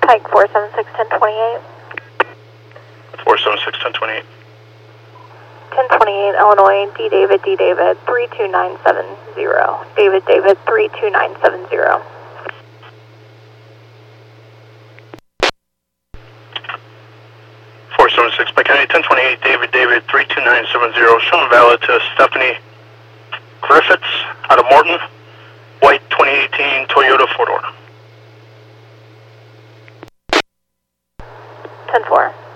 Pike 476 1028. 476 1028. 1028 Illinois, D David 32970. David 32970. 476 Pike County 1028 David 32970. Showing valid to Stephanie Griffiths out of Morton. White 2018 Toyota 4-door. 10-4.